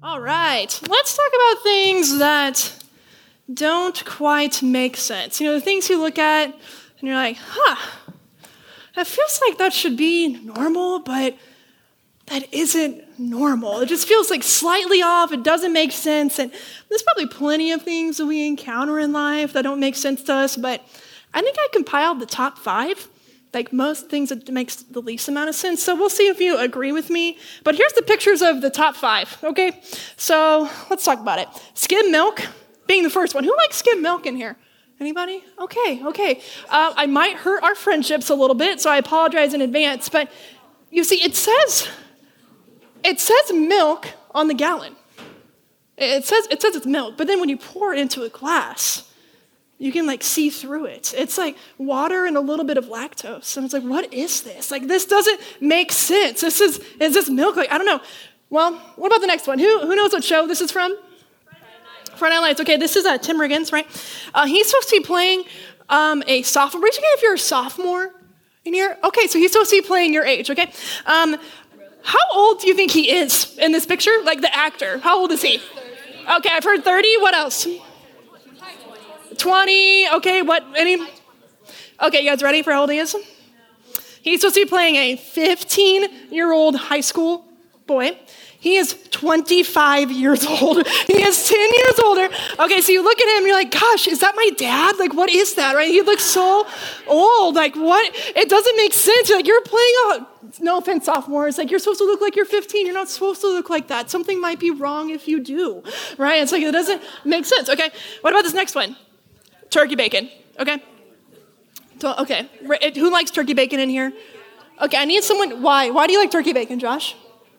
All right, let's talk about things that don't quite make sense. The things you look at and you're like, that feels like that should be normal, but that isn't normal. It just feels like slightly off. It doesn't make sense. And there's probably plenty of things that we encounter in life that don't make sense to us, but I think I compiled the top 5. Like most things that makes the least amount of sense. So we'll see if you agree with me. But here's the pictures of the top 5, okay? So let's talk about it. Skim milk being the first one. Who likes skim milk in here? Anybody? Okay. I might hurt our friendships a little bit, so I apologize in advance. But you see, it says milk on the gallon. It says it's milk, but then when you pour it into a glass, you can see through it. It's like water and a little bit of lactose. And it's like, what is this? This doesn't make sense. Is this milk? I don't know. Well, what about the next one? Who knows what show this is from? Friday Night Lights. Okay, this is Tim Riggins, right? He's supposed to be playing a sophomore. Raise your hand if you're a sophomore in here. Okay, so he's supposed to be playing your age, okay? How old do you think he is in this picture? Like the actor. How old is he? Okay, I've heard 30. What else? 20, okay, what, any? Okay, you guys ready for how old he is? He's supposed to be playing a 15-year-old high school boy. He is 25 years old. He is 10 years older. Okay, so you look at him and you're like, gosh, is that my dad? What is that, right? He looks so old. What? It doesn't make sense. You're playing no offense, sophomores. You're supposed to look like you're 15. You're not supposed to look like that. Something might be wrong if you do, right? It's it doesn't make sense, okay? What about this next one? Turkey bacon, okay? So, okay, who likes turkey bacon in here? Okay, I need someone, why? Why do you like turkey bacon, Josh?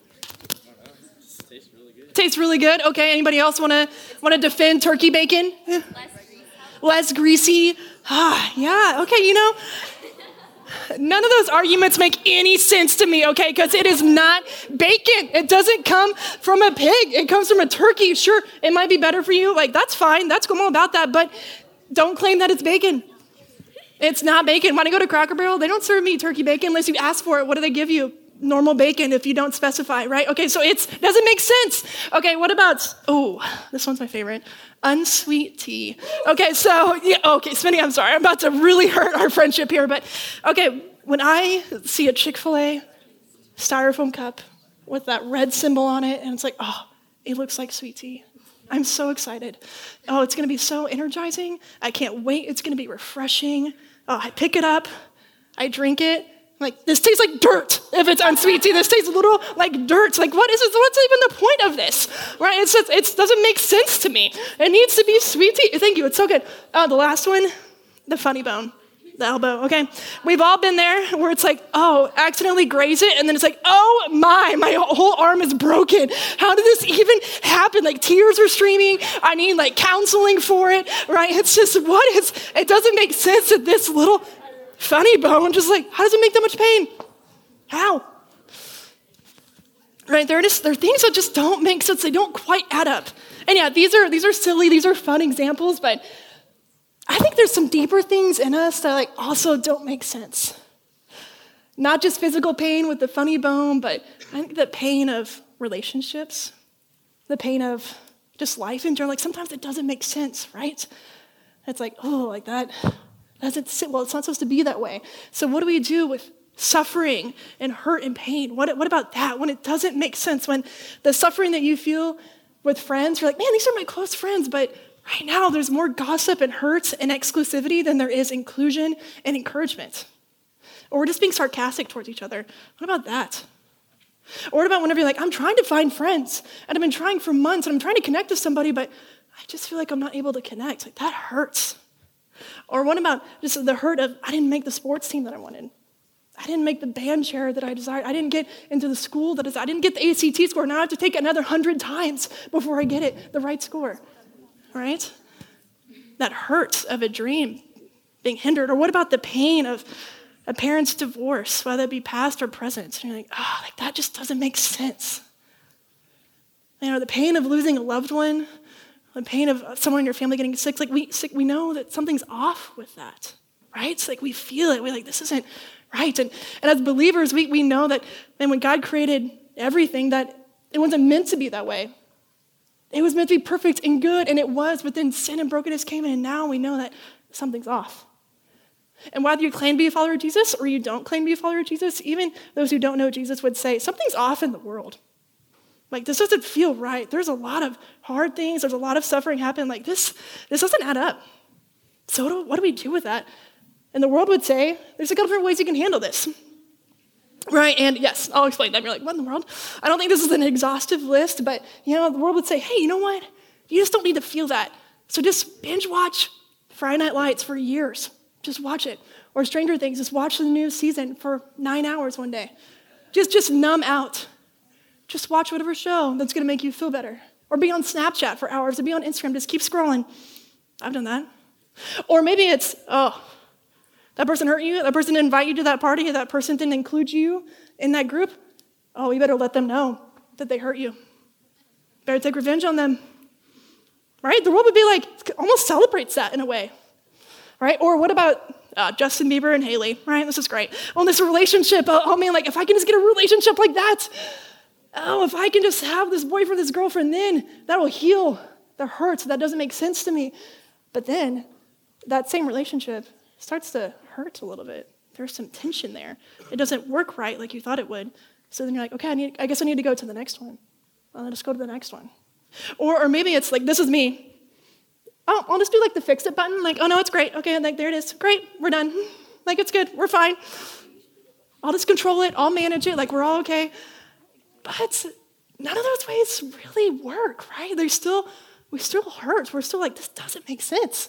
It tastes really good. Tastes really good, okay. Anybody else want to defend turkey bacon? Less greasy. Yeah, okay, none of those arguments make any sense to me, okay, because it is not bacon. It doesn't come from a pig. It comes from a turkey. Sure, it might be better for you. That's fine. That's cool about that, but don't claim that it's bacon. It's not bacon. When I go to Cracker Barrel, they don't serve me turkey bacon unless you ask for it. What do they give you? Normal bacon if you don't specify, right? Okay, so it doesn't make sense. Okay, what about, this one's my favorite, unsweet tea. Okay, so, Smitty, I'm sorry. I'm about to really hurt our friendship here, but, okay, when I see a Chick-fil-A styrofoam cup with that red symbol on it, and it's like, it looks like sweet tea. I'm so excited. It's going to be so energizing. I can't wait. It's going to be refreshing. I pick it up. I drink it. This tastes like dirt if it's unsweet tea. This tastes a little like dirt. What is this? What's even the point of this? Right? It doesn't make sense to me. It needs to be sweet tea. Thank you. It's so good. The last one, the funny bone. The elbow, okay? We've all been there where it's accidentally graze it, and then it's my whole arm is broken. How did this even happen? Tears are streaming. I need counseling for it, right? It's just, it doesn't make sense that this little funny bone, just how does it make that much pain? How? Right, there are things that just don't make sense. They don't quite add up. And yeah, these are silly, these are fun examples, but I think there's some deeper things in us that also don't make sense. Not just physical pain with the funny bone, but I think the pain of relationships, the pain of just life in general. Sometimes it doesn't make sense, right? It's that doesn't sit well. It's not supposed to be that way. So what do we do with suffering and hurt and pain? What about that? When it doesn't make sense, when the suffering that you feel with friends, you're man, these are my close friends, but right now, there's more gossip and hurt and exclusivity than there is inclusion and encouragement. Or we're just being sarcastic towards each other. What about that? Or what about whenever you're I'm trying to find friends, and I've been trying for months, and I'm trying to connect with somebody, but I just feel I'm not able to connect. That hurts. Or what about just the hurt of, I didn't make the sports team that I wanted. I didn't make the band chair that I desired. I didn't get into the school that I didn't get the ACT score. Now I have to take it another 100 times before I get it, the right score. Right? That hurt of a dream being hindered. Or what about the pain of a parent's divorce, whether it be past or present? And you're that just doesn't make sense. The pain of losing a loved one, the pain of someone in your family getting sick. We know that something's off with that, right? It's we feel it. We're this isn't right. And as believers, we know that, and when God created everything, that it wasn't meant to be that way. It was meant to be perfect and good, and it was, but then sin and brokenness came in, and now we know that something's off. And whether you claim to be a follower of Jesus or you don't claim to be a follower of Jesus, even those who don't know Jesus would say, something's off in the world. Like, this doesn't feel right. There's a lot of hard things. There's a lot of suffering happening. Like, this doesn't add up. So what do we do with that? And the world would say, there's a couple different ways you can handle this. Right, and yes, I'll explain that. You're like, what in the world? I don't think this is an exhaustive list, but, the world would say, hey, you know what? You just don't need to feel that. So just binge watch Friday Night Lights for years. Just watch it. Or Stranger Things, just watch the new season for 9 hours one day. Just numb out. Just watch whatever show that's going to make you feel better. Or be on Snapchat for hours, or be on Instagram, just keep scrolling. I've done that. Or maybe it's, that person hurt you, that person didn't invite you to that party, that person didn't include you in that group. Oh, you better let them know that they hurt you. Better take revenge on them. Right? The world would be like, almost celebrates that in a way. Right? Or what about Justin Bieber and Haley? Right? This is great. Oh, this relationship. Oh man, like if I can just get a relationship like that. Oh, if I can just have this boyfriend, this girlfriend, then that will heal the hurts. That doesn't make sense to me. But then that same relationship starts to hurt a little bit. There's some tension there. It doesn't work right like you thought it would. So then you're like, okay, I guess I need to go to the next one. I'll just go to the next one. Or maybe it's like, this is me. Oh, I'll just do like the fix it button. Like, oh no, it's great. Okay, like there it is. Great, we're done. Like it's good, we're fine. I'll just control it. I'll manage it. Like we're all okay. But none of those ways really work, right? We still hurt. We're still like, this doesn't make sense.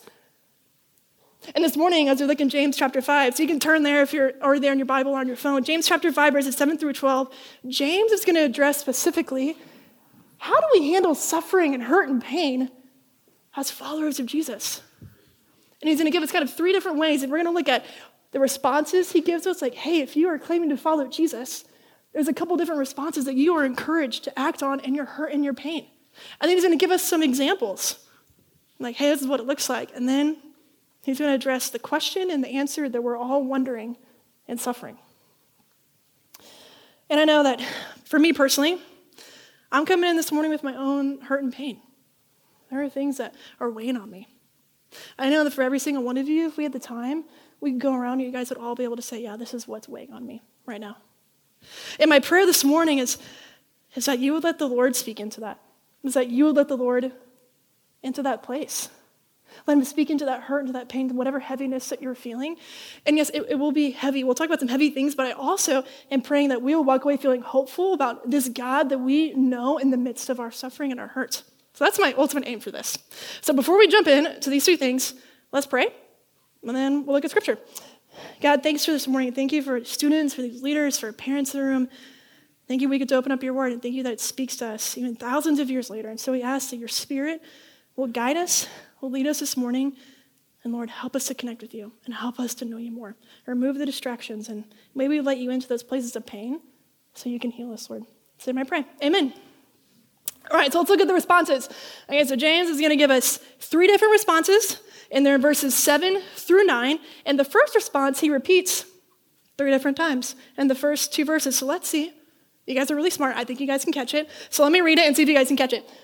And this morning, as we look in James chapter 5, so you can turn there if you're already there in your Bible or on your phone, James chapter 5, verses 7 through 12, James is going to address specifically, how do we handle suffering and hurt and pain as followers of Jesus? And he's going to give us kind of 3 different ways, and we're going to look at the responses he gives us, like, hey, if you are claiming to follow Jesus, there's a couple different responses that you are encouraged to act on in your hurt and your pain. I think he's going to give us some examples, like, hey, this is what it looks like, and then he's going to address the question and the answer that we're all wondering and suffering. And I know that for me personally, I'm coming in this morning with my own hurt and pain. There are things that are weighing on me. I know that for every single one of you, if we had the time, we could go around and you guys would all be able to say, yeah, this is what's weighing on me right now. And my prayer this morning is that you would let the Lord speak into that. Is that you would let the Lord into that place. Let him speak into that hurt, into that pain, whatever heaviness that you're feeling. And yes, it will be heavy. We'll talk about some heavy things, but I also am praying that we will walk away feeling hopeful about this God that we know in the midst of our suffering and our hurt. So that's my ultimate aim for this. So before we jump in to these 3 things, let's pray, and then we'll look at scripture. God, thanks for this morning. Thank you for students, for these leaders, for parents in the room. Thank you we get to open up your word, and thank you that it speaks to us even thousands of years later. And so we ask that your spirit will guide us, will lead us this morning, and Lord, help us to connect with you and help us to know you more. Remove the distractions, and may we let you into those places of pain so you can heal us, Lord. So I pray. Amen. All right, so let's look at the responses. Okay, so James is going to give us 3 different responses, and they're in verses 7 through 9. And the first response he repeats 3 different times in the first 2 verses. So let's see. You guys are really smart. I think you guys can catch it. So let me read it and see if you guys can catch it.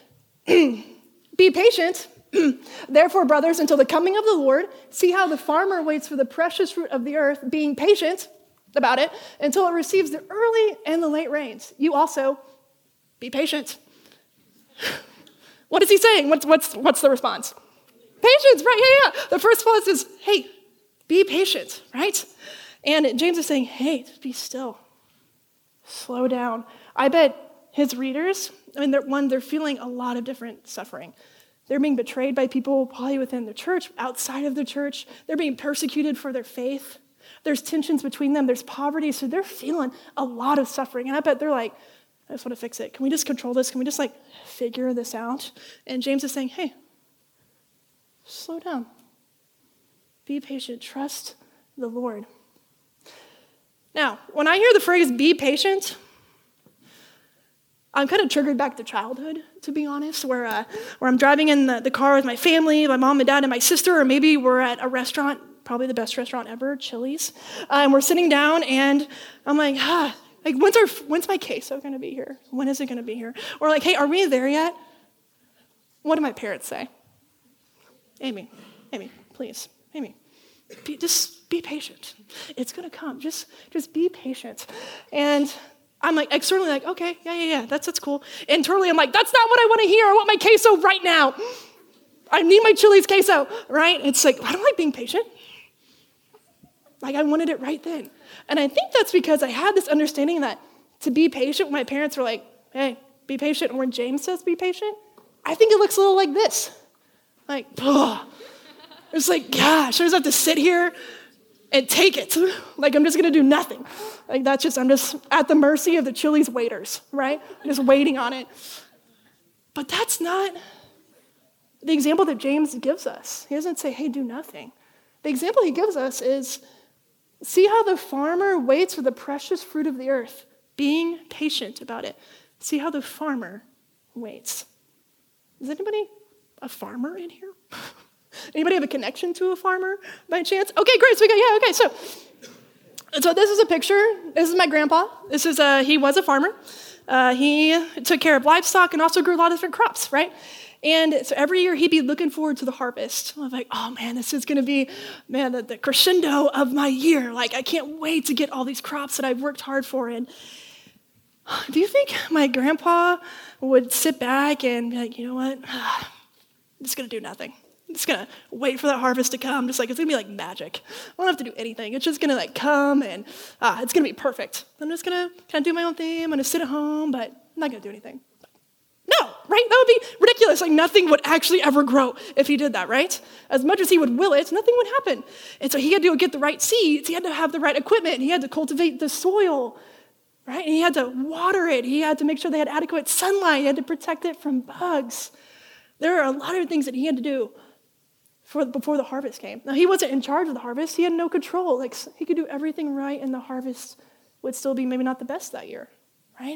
Be patient, therefore, brothers, until the coming of the Lord. See how the farmer waits for the precious fruit of the earth, being patient about it until it receives the early and the late rains. You also be patient. What is he saying? What's the response? Patience, right? Yeah. The first response is, hey, be patient, right? And James is saying, hey, be still. Slow down. I bet his readers, they're feeling a lot of different suffering. They're being betrayed by people probably within the church, outside of the church. They're being persecuted for their faith. There's tensions between them. There's poverty. So they're feeling a lot of suffering. And I bet they're like, I just want to fix it. Can we just control this? Can we just figure this out? And James is saying, hey, slow down. Be patient. Trust the Lord. Now, when I hear the phrase be patient, I'm kind of triggered back to childhood, to be honest, where I'm driving in the car with my family, my mom and dad and my sister, or maybe we're at a restaurant, probably the best restaurant ever, Chili's, and we're sitting down and I'm like, when's my queso going to be here? When is it going to be here? Or hey, are we there yet? What do my parents say? Amy, please, Amy, just be patient. It's going to come. Just be patient. And I'm like, externally like, okay, yeah, that's cool. Internally, I'm like, that's not what I want to hear. I want my queso right now. I need my Chili's queso, right? It's like, I don't like being patient. Like, I wanted it right then. And I think that's because I had this understanding that to be patient, when my parents were like, hey, be patient, and when James says be patient, I think it looks a little like this. Like, ugh. It's like, gosh, I just have to sit here and take it. Like, I'm just going to do nothing. Like, I'm just at the mercy of the Chili's waiters, right? I'm just waiting on it. But that's not the example that James gives us. He doesn't say, hey, do nothing. The example he gives us is, see how the farmer waits for the precious fruit of the earth, being patient about it. See how the farmer waits. Is anybody a farmer in here? Anybody have a connection to a farmer by chance? Okay, great. So this is a picture. This is my grandpa. He was a farmer. He took care of livestock and also grew a lot of different crops, right? And so every year he'd be looking forward to the harvest. I was like, oh man, this is going to be, the crescendo of my year. Like, I can't wait to get all these crops that I've worked hard for. And do you think my grandpa would sit back and be like, you know what? I'm just going to do nothing. I'm just going to wait for that harvest to come. Just like, it's going to be like magic. I don't have to do anything. It's just going to like come and it's going to be perfect. I'm just going to kind of do my own thing. I'm going to sit at home, but I'm not going to do anything. No, right? That would be ridiculous. Like, nothing would actually ever grow if he did that, right? As much as he would will it, nothing would happen. And so he had to get the right seeds. He had to have the right equipment. He had to cultivate the soil, right? And he had to water it. He had to make sure they had adequate sunlight. He had to protect it from bugs. There are a lot of things that he had to do before the harvest came. Now, he wasn't in charge of the harvest. He had no control. Like, he could do everything right, and the harvest would still be maybe not the best that year, right?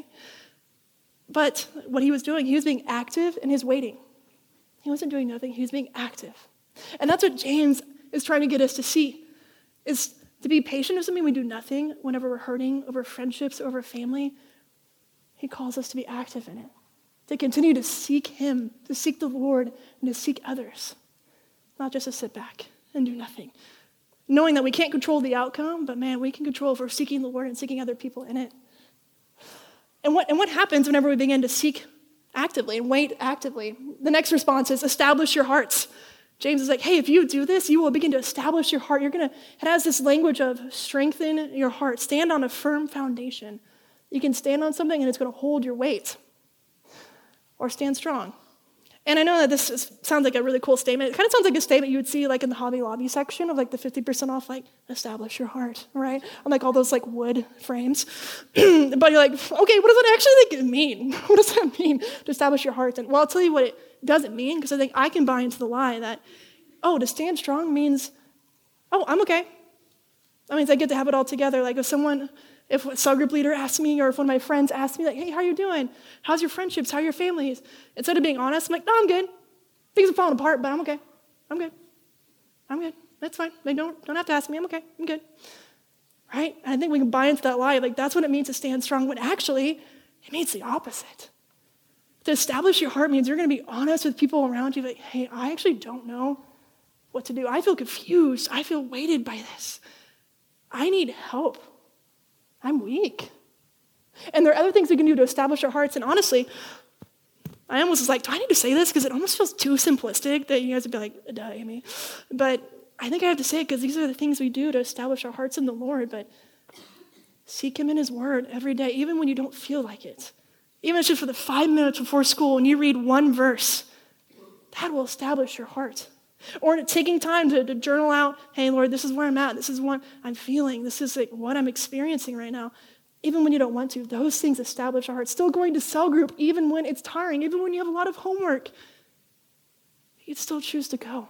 But what he was doing, he was being active in his waiting. He wasn't doing nothing. He was being active. And that's what James is trying to get us to see, is to be patient doesn't mean we do nothing whenever we're hurting over friendships, over family. He calls us to be active in it, to continue to seek him, to seek the Lord, and to seek others, not just to sit back and do nothing. Knowing that we can't control the outcome, but man, we can control if we're seeking the Lord and seeking other people in it. And what happens whenever we begin to seek actively and wait actively? The next response is establish your hearts. James is like, hey, if you do this, you will begin to establish your heart. It has this language of strengthen your heart. Stand on a firm foundation. You can stand on something and it's going to hold your weight. Or stand strong. And I know that sounds like a really cool statement. It kind of sounds like a statement you would see like in the Hobby Lobby section of like the 50% off, like establish your heart, right? On like all those like wood frames. But you're like, okay, what does that actually like mean? What does that mean to establish your heart? And well, I'll tell you what it doesn't mean, because I think I can buy into the lie that, to stand strong means, I'm okay. That means I get to have it all together. Like if a cell group leader asks me, or if one of my friends asks me, like, hey, how are you doing? How's your friendships? How are your families? Instead of being honest, I'm like, no, I'm good. Things are falling apart, but I'm okay. I'm good. That's fine. They don't have to ask me. I'm okay. I'm good. Right? And I think we can buy into that lie. Like, that's what it means to stand strong, when actually, it means the opposite. To establish your heart means you're going to be honest with people around you. Like, hey, I actually don't know what to do. I feel confused. I feel weighted by this. I need help. I'm weak. And there are other things we can do to establish our hearts. And honestly, I almost was like, do I need to say this? Because it almost feels too simplistic that you guys would be like, duh, Amy. But I think I have to say it because these are the things we do to establish our hearts in the Lord. But seek him in his word every day, even when you don't feel like it. Even if it's just for the 5 minutes before school and you read one verse, that will establish your heart. Or taking time to journal out, hey, Lord, this is where I'm at. This is what I'm feeling. This is like what I'm experiencing right now. Even when you don't want to, those things establish our heart. Still going to cell group, even when it's tiring, even when you have a lot of homework, you'd still choose to go.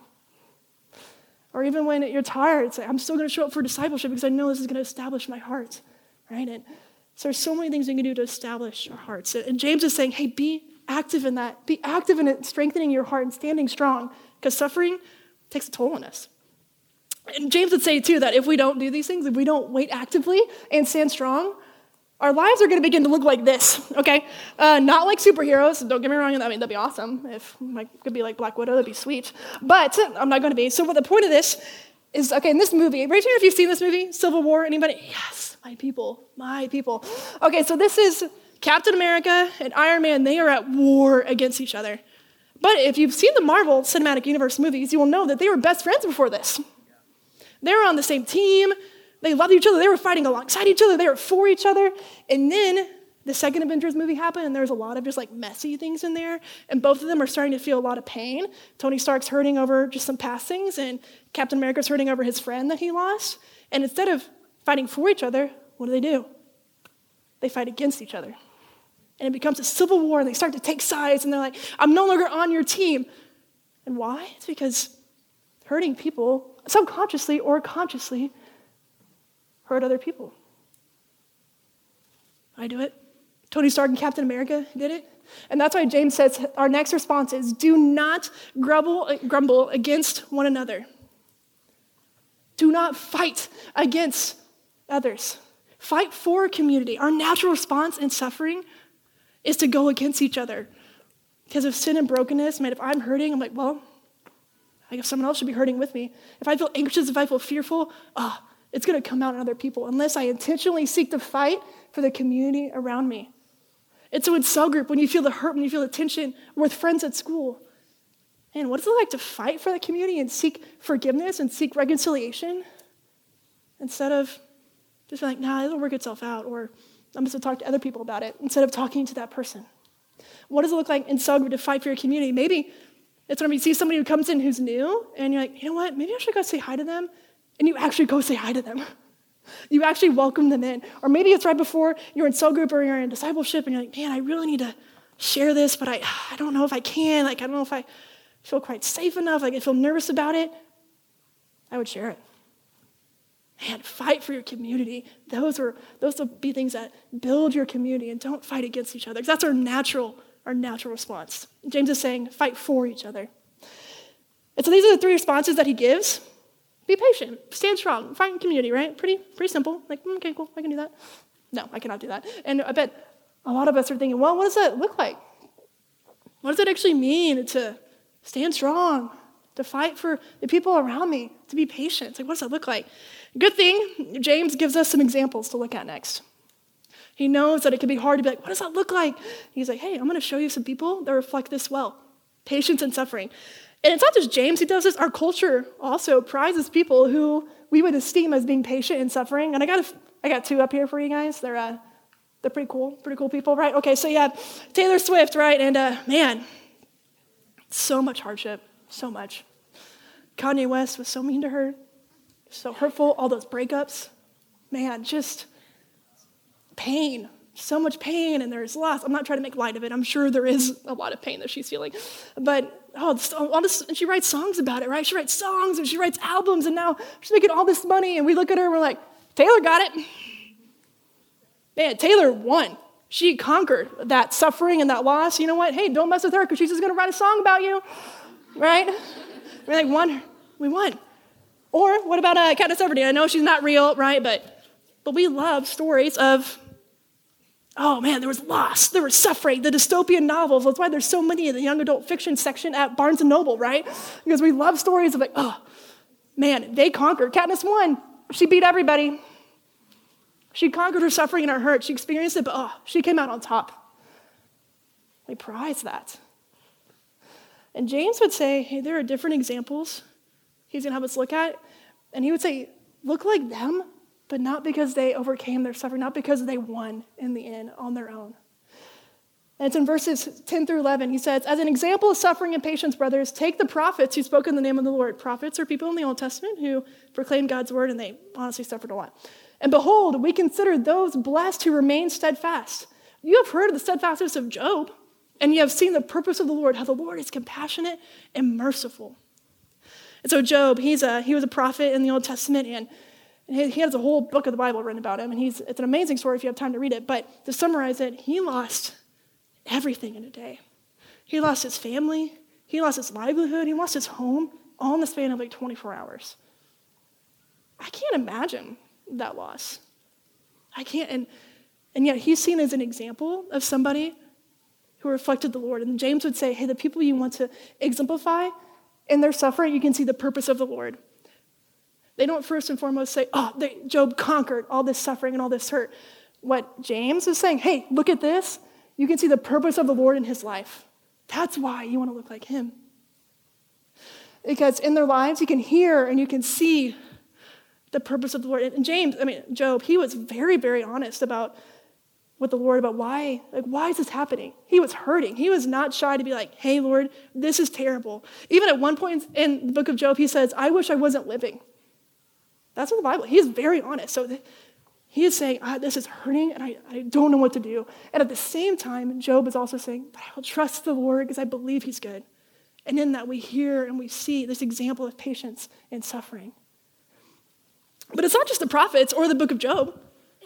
Or even when you're tired, it's like, I'm still going to show up for discipleship because I know this is going to establish my heart, right? And so there's so many things we can do to establish our hearts. And James is saying, hey, be active in that. Be active in it, strengthening your heart and standing strong, because suffering takes a toll on us. And James would say, too, that if we don't do these things, if we don't wait actively and stand strong, our lives are going to begin to look like this, okay? Not like superheroes. Don't get me wrong. I mean, that'd be awesome. If I could be like Black Widow, that'd be sweet. But I'm not going to be. So what the point of this is, okay, in this movie, raise your hand if you've seen this movie, Civil War. Anybody? Yes, my people, my people. Okay, so this is Captain America and Iron Man. They are at war against each other. But if you've seen the Marvel Cinematic Universe movies, you will know that they were best friends before this. They were on the same team. They loved each other. They were fighting alongside each other. They were for each other. And then the second Avengers movie happened, and there's a lot of just like messy things in there. And both of them are starting to feel a lot of pain. Tony Stark's hurting over just some past things, and Captain America's hurting over his friend that he lost. And instead of fighting for each other, what do? They fight against each other. And it becomes a civil war, and they start to take sides, and they're like, I'm no longer on your team. And why? It's because hurting people, subconsciously or consciously, hurt other people. I do it. Tony Stark and Captain America did it. And that's why James says our next response is, do not grumble against one another. Do not fight against others. Fight for a community. Our natural response in suffering is to go against each other. Because of sin and brokenness, man, if I'm hurting, I'm like, well, I guess someone else should be hurting with me. If I feel anxious, if I feel fearful, it's going to come out on other people unless I intentionally seek to fight for the community around me. And so in cell group, when you feel the hurt, when you feel the tension, with friends at school, man, what is it like to fight for the community and seek forgiveness and seek reconciliation instead of just being like, nah, it'll work itself out, or I'm supposed to talk to other people about it instead of talking to that person? What does it look like in cell group to fight for your community? Maybe it's when you see somebody who comes in who's new, and you're like, you know what, maybe I should go say hi to them. And you actually go say hi to them. You actually welcome them in. Or maybe it's right before you're in cell group or you're in discipleship, and you're like, man, I really need to share this, but I don't know if I can. Like, I don't know if I feel quite safe enough. Like, I feel nervous about it. I would share it. Man, fight for your community. Those will be things that build your community, and don't fight against each other. Because that's our natural response. James is saying, fight for each other. And so these are the three responses that he gives. Be patient, stand strong, find community, right? Pretty simple. Like, okay, cool, I can do that. No, I cannot do that. And I bet a lot of us are thinking, well, what does that look like? What does it actually mean to stand strong, to fight for the people around me, to be patient? It's like, what does that look like? Good thing, James gives us some examples to look at next. He knows that it can be hard to be like, what does that look like? He's like, hey, I'm going to show you some people that reflect this well. Patience and suffering. And it's not just James who does this. Our culture also prizes people who we would esteem as being patient in suffering. And I got two up here for you guys. They're pretty cool people, right? Okay, so you have Taylor Swift, right? And man, so much hardship, so much. Kanye West was so mean to her, so hurtful. All those breakups, man, just pain. So much pain, and there's loss. I'm not trying to make light of it. I'm sure there is a lot of pain that she's feeling. But, and she writes songs about it, right? She writes songs, and she writes albums, and now she's making all this money, and we look at her, and we're like, Taylor got it. Man, Taylor won. She conquered that suffering and that loss. You know what? Hey, don't mess with her, because she's just going to write a song about you, right? We're like, we won. Or what about Katniss Everdeen? I know she's not real, right? But we love stories of, oh man, there was loss, there was suffering, the dystopian novels. That's why there's so many in the young adult fiction section at Barnes & Noble, right? Because we love stories of like, oh man, they conquered. Katniss won. She beat everybody. She conquered her suffering and her hurt. She experienced it, but she came out on top. We prize that. And James would say, hey, there are different examples he's going to have us look at. And he would say, look like them, but not because they overcame their suffering, not because they won in the end on their own. And it's in verses 10 through 11. He says, as an example of suffering and patience, brothers, take the prophets who spoke in the name of the Lord. Prophets are people in the Old Testament who proclaimed God's word, and they honestly suffered a lot. And behold, we consider those blessed who remain steadfast. You have heard of the steadfastness of Job, and you have seen the purpose of the Lord, how the Lord is compassionate and merciful. And so Job, he was a prophet in the Old Testament, and he has a whole book of the Bible written about him, and it's an amazing story if you have time to read it. But to summarize it, he lost everything in a day. He lost his family, he lost his livelihood, he lost his home, all in the span of like 24 hours. I can't imagine that loss. I can't, and And yet he's seen as an example of somebody who reflected the Lord. And James would say, hey, the people you want to exemplify in their suffering, you can see the purpose of the Lord. They don't first and foremost say, Job conquered all this suffering and all this hurt. What James is saying, hey, look at this. You can see the purpose of the Lord in his life. That's why you want to look like him. Because in their lives, you can hear and you can see the purpose of the Lord. And Job, he was very, very honest with the Lord about why is this happening? He was hurting. He was not shy to be like, hey, Lord, this is terrible. Even at one point in the book of Job, he says, I wish I wasn't living. That's in the Bible. He is very honest. So he is saying, this is hurting, and I don't know what to do. And at the same time, Job is also saying, but I will trust the Lord because I believe he's good. And in that, we hear and we see this example of patience and suffering. But it's not just the prophets or the book of Job,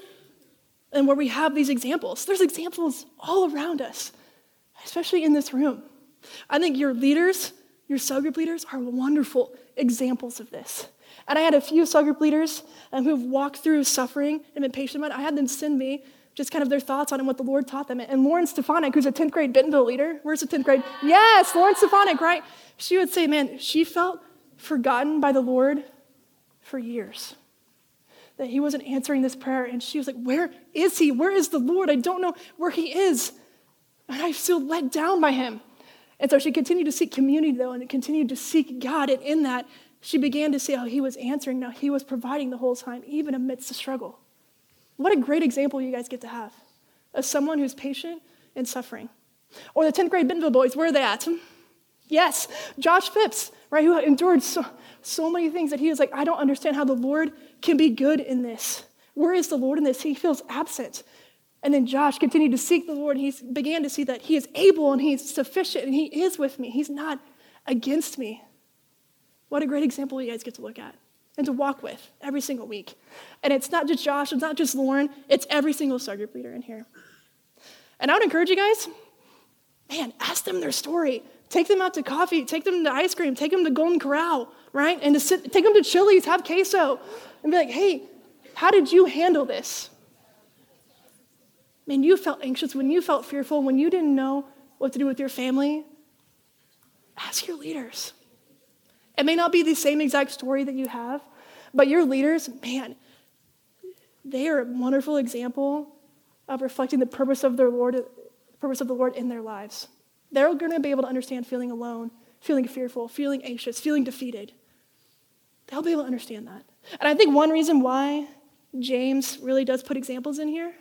and where we have these examples. There's examples all around us, especially in this room. I think your leaders, your cell group leaders, are wonderful examples of this. And I had a few cell group leaders who've walked through suffering and been patient about it. I had them send me just kind of their thoughts on it and what the Lord taught them. And Lauren Stefanik, who's a 10th grade Bentonville leader, where's the 10th grade? Yes, Lauren Stefanik, right? She would say, man, she felt forgotten by the Lord for years. That he wasn't answering this prayer. And she was like, where is he? Where is the Lord? I don't know where he is. And I feel let down by him. And so she continued to seek community, though, and continued to seek God. And in that, she began to see how he was answering. Now he was providing the whole time, even amidst the struggle. What a great example you guys get to have of someone who's patient and suffering. Or the 10th grade Bentonville boys, where are they at? Yes, Josh Phipps, right, who endured so many things that he was like, I don't understand how the Lord can be good in this. Where is the Lord in this? He feels absent. And then Josh continued to seek the Lord, and he began to see that he is able and he's sufficient and he is with me. He's not against me. What a great example you guys get to look at and to walk with every single week. And it's not just Josh, it's not just Lauren, it's every single cell group leader in here. And I would encourage you guys, man, ask them their story. Take them out to coffee, take them to ice cream, take them to Golden Corral, right? And take them to Chili's, have queso, and be like, hey, how did you handle this? Man, you felt anxious, when you felt fearful, when you didn't know what to do with your family, ask your leaders. It may not be the same exact story that you have, but your leaders, man, they are a wonderful example of reflecting the purpose of the Lord in their lives. They're going to be able to understand feeling alone, feeling fearful, feeling anxious, feeling defeated. They'll be able to understand that. And I think one reason why James really does put examples in here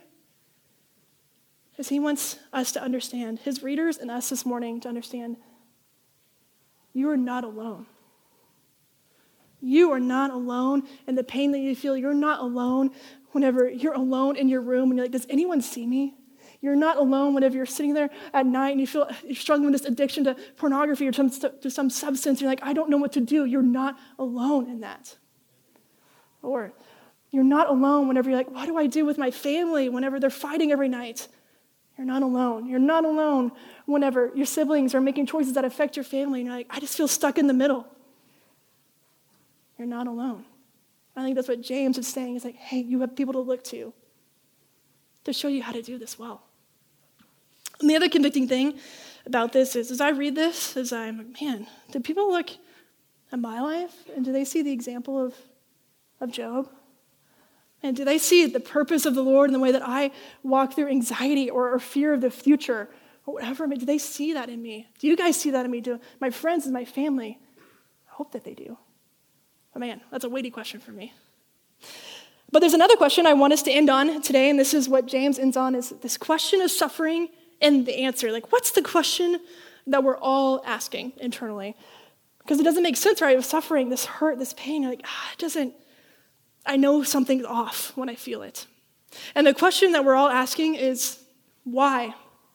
is he wants us to understand, his readers and us this morning to understand, you are not alone. You are not alone in the pain that you feel. You're not alone whenever you're alone in your room and you're like, does anyone see me? You're not alone whenever you're sitting there at night and you feel you're struggling with this addiction to pornography or to some substance. You're like, I don't know what to do. You're not alone in that. Or you're not alone whenever you're like, what do I do with my family whenever they're fighting every night? You're not alone. You're not alone whenever your siblings are making choices that affect your family and you're like, I just feel stuck in the middle. You're not alone. I think that's what James is saying. Is like, hey, you have people to look to show you how to do this well. And the other convicting thing about this is, as I read this, as I'm like, man, do people look at my life and do they see the example of Job? And do they see the purpose of the Lord in the way that I walk through anxiety or fear of the future or whatever? I mean, do they see that in me? Do you guys see that in me? Do my friends and my family? I hope that they do. But man, that's a weighty question for me. But there's another question I want us to end on today, and this is what James ends on, is this question of suffering and the answer. Like, what's the question that we're all asking internally? Because it doesn't make sense, right? With suffering, this hurt, this pain, you're like, I know something's off when I feel it. And the question that we're all asking is, why?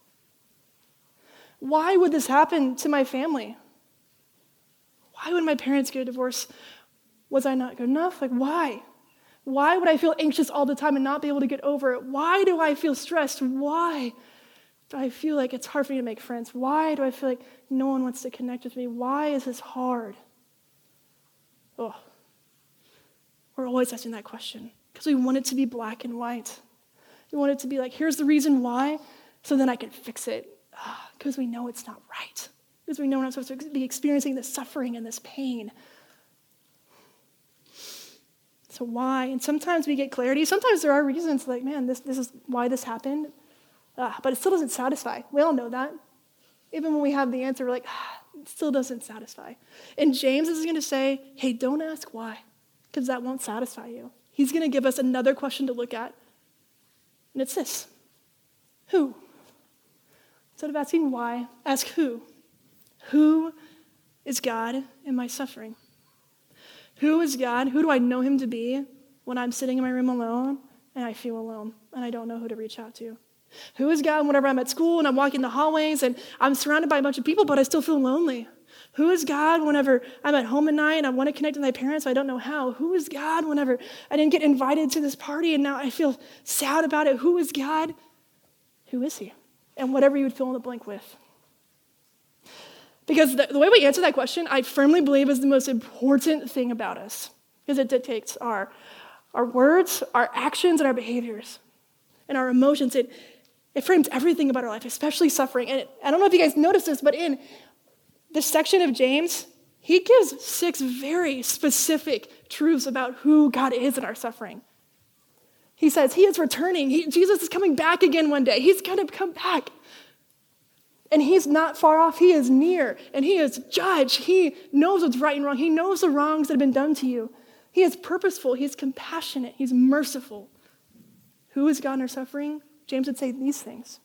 Why would this happen to my family? Why would my parents get a divorce? Was I not good enough? Like, why? Why would I feel anxious all the time and not be able to get over it? Why do I feel stressed? Why do I feel like it's hard for me to make friends? Why do I feel like no one wants to connect with me? Why is this hard? Oh, we're always asking that question because we want it to be black and white. We want it to be like, here's the reason why, so then I can fix it. Because we know it's not right. Because we know we're not supposed to be experiencing this suffering and this pain. So why? And sometimes we get clarity. Sometimes there are reasons like, man, this is why this happened. But it still doesn't satisfy. We all know that. Even when we have the answer, we're like, it still doesn't satisfy. And James is going to say, hey, don't ask why, because that won't satisfy you. He's going to give us another question to look at. And it's this: who? Instead of asking why, ask who. Who is God in my suffering? Who is God? Who do I know him to be when I'm sitting in my room alone and I feel alone and I don't know who to reach out to? Who is God whenever I'm at school and I'm walking the hallways and I'm surrounded by a bunch of people, but I still feel lonely? Who is God whenever I'm at home at night and I want to connect with my parents, but I don't know how? Who is God whenever I didn't get invited to this party and now I feel sad about it? Who is God? Who is he? And whatever you would fill in the blank with. Because the way we answer that question, I firmly believe, is the most important thing about us. Because it dictates our words, our actions, and our behaviors. And our emotions. It frames everything about our life, especially suffering. And I don't know if you guys noticed this, but in this section of James, he gives 6 very specific truths about who God is in our suffering. He says he is returning. Jesus is coming back again one day. He's going to come back. And he's not far off. He is near. And he is judge. He knows what's right and wrong. He knows the wrongs that have been done to you. He is purposeful. He's compassionate. He's merciful. Who is God in our suffering? James would say these things.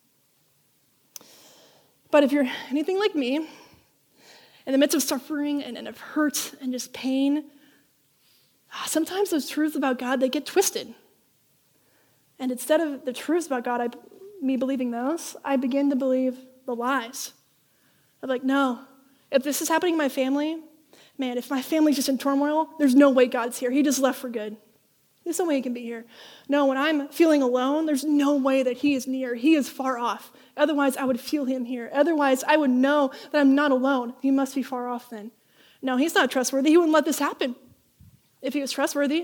But if you're anything like me, in the midst of suffering and of hurt and just pain, sometimes those truths about God, they get twisted. And instead of the truths about God, me believing those, I begin to believe the lies. I'm like, no, if this is happening in my family, man, if my family's just in turmoil, there's no way God's here. He just left for good. There's no way he can be here. No, when I'm feeling alone, there's no way that he is near. He is far off. Otherwise, I would feel him here. Otherwise, I would know that I'm not alone. He must be far off then. No, he's not trustworthy. He wouldn't let this happen if he was trustworthy.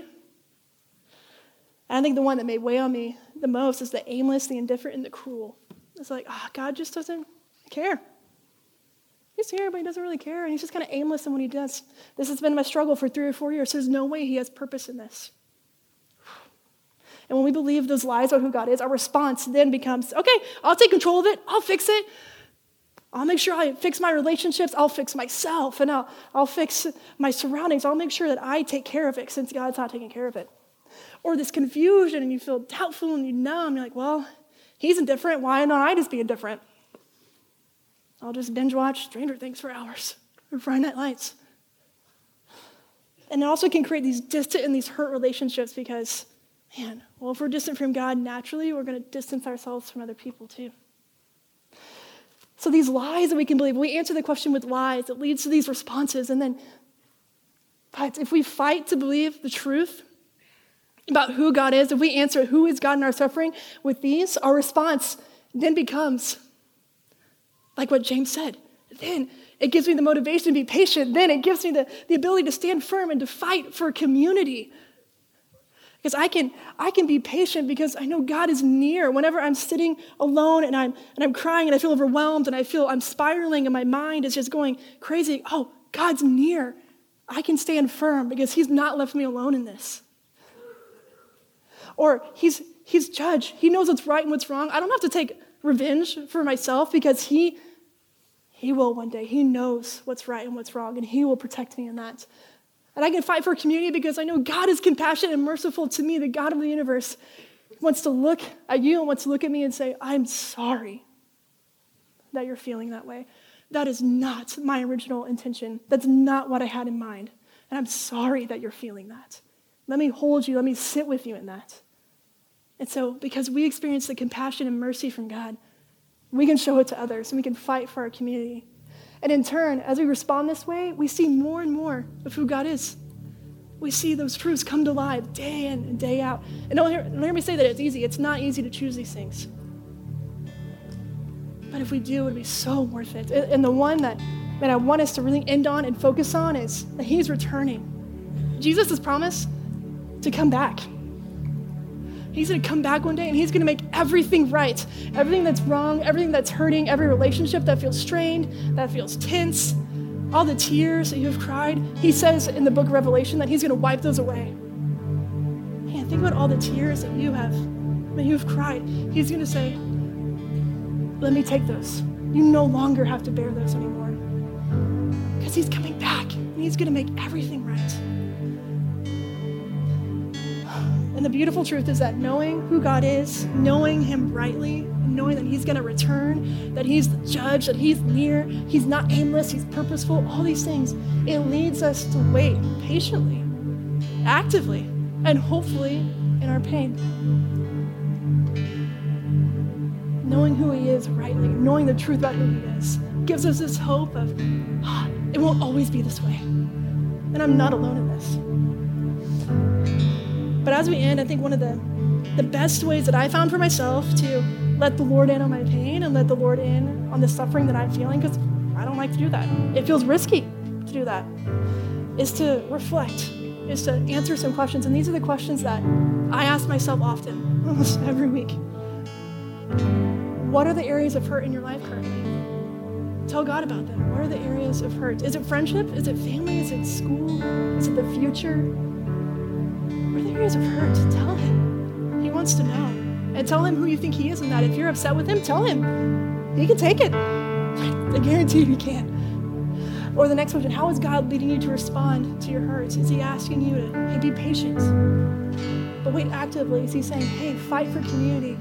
I think the one that may weigh on me the most is the aimless, the indifferent, and the cruel. It's like, God just doesn't care. He's here, but he doesn't really care, and he's just kind of aimless in what he does. This has been my struggle for 3 or 4 years. There's no way he has purpose in this. And when we believe those lies about who God is, our response then becomes, okay, I'll take control of it. I'll fix it. I'll make sure I fix my relationships. I'll fix myself, and I'll fix my surroundings. I'll make sure that I take care of it since God's not taking care of it. Or this confusion, and you feel doubtful and you numb. You're like, well, he's indifferent. Why not I just be indifferent? I'll just binge watch Stranger Things for hours or Friday Night Lights. And it also can create these distant and these hurt relationships because, man, well, if we're distant from God naturally, we're going to distance ourselves from other people too. So these lies that we can believe, we answer the question with lies. It leads to these responses. But if we fight to believe the truth about who God is, if we answer who is God in our suffering with these, our response then becomes like what James said. Then it gives me the motivation to be patient. Then it gives me the ability to stand firm and to fight for community. Because I can be patient because I know God is near. Whenever I'm sitting alone and I'm crying and I feel overwhelmed and I feel I'm spiraling and my mind is just going crazy, oh, God's near. I can stand firm because he's not left me alone in this. Or he's judge. He knows what's right and what's wrong. I don't have to take revenge for myself because he will one day. He knows what's right and what's wrong, and he will protect me in that. And I can fight for community because I know God is compassionate and merciful to me. The God of the universe wants to look at you and wants to look at me and say, I'm sorry that you're feeling that way. That is not my original intention. That's not what I had in mind. And I'm sorry that you're feeling that. Let me hold you. Let me sit with you in that. And so because we experience the compassion and mercy from God, we can show it to others and we can fight for our community. And in turn, as we respond this way, we see more and more of who God is. We see those truths come to life day in and day out. And don't hear me say that it's easy. It's not easy to choose these things. But if we do, it would be so worth it. And the one that I want us to really end on and focus on is that he's returning. Jesus has promised to come back. He's going to come back one day and he's going to make everything right. Everything that's wrong, everything that's hurting, every relationship that feels strained, that feels tense, all the tears that you have cried. He says in the book of Revelation that he's going to wipe those away. Man, think about all the tears that you've cried. He's going to say, let me take those. You no longer have to bear those anymore. Because he's coming back and he's going to make everything right. And the beautiful truth is that knowing who God is, knowing him rightly, knowing that he's going to return, that he's the judge, that he's near, he's not aimless, he's purposeful, all these things, it leads us to wait patiently, actively, and hopefully in our pain. Knowing who he is rightly, knowing the truth about who he is, gives us this hope of, it won't always be this way. And I'm not alone in this. But as we end, I think one of the best ways that I found for myself to let the Lord in on my pain and let the Lord in on the suffering that I'm feeling, because I don't like to do that. It feels risky to do that, is to reflect, is to answer some questions. And these are the questions that I ask myself often, almost every week. What are the areas of hurt in your life currently? Tell God about them. What are the areas of hurt? Is it friendship? Is it family? Is it school? Is it the future? What are the areas of hurt? Tell him. He wants to know. And tell him who you think he is in that. If you're upset with him, tell him. He can take it. I guarantee you he can. Or the next question, how is God leading you to respond to your hurts? Is he asking you to, hey, be patient? But wait actively. Is he saying, hey, fight for community?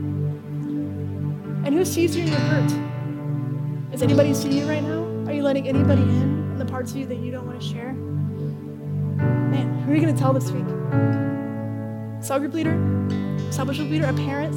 And who sees you in your hurt? Does anybody see you right now? Are you letting anybody in on the parts of you that you don't want to share? Man, who are you going to tell this week? Cell group leader? Discipleship leader? A parent?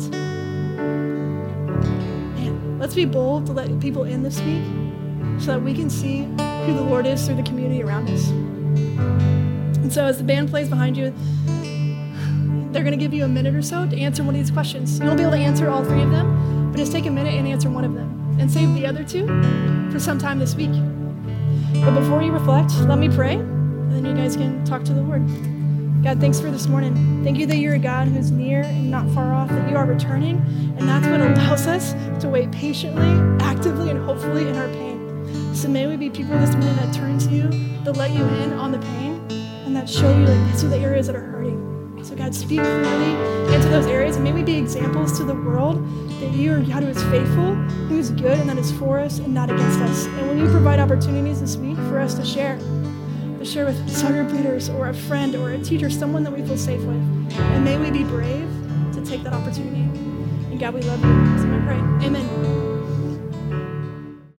Man, let's be bold to let people in this week so that we can see who the Lord is through the community around us. And so as the band plays behind you, they're going to give you a minute or so to answer one of these questions. You won't be able to answer all three of them, but just take a minute and answer one of them. And save the other two for some time this week. But before you reflect, let me pray, and then you guys can talk to the Lord. God, thanks for this morning. Thank you that you're a God who's near and not far off, that you are returning, and that's what allows us to wait patiently, actively, and hopefully in our pain. So may we be people this morning that turn to you, that let you in on the pain, and that show you like these are the areas that are hurting. So God, speak clearly into those areas, and may we be examples to the world that you are God who is faithful, who is good, and that is for us and not against us. And when you provide opportunities this week for us to share with cell group leaders or a friend or a teacher, someone that we feel safe with, and may we be brave to take that opportunity. And God, we love you. So I pray. Amen.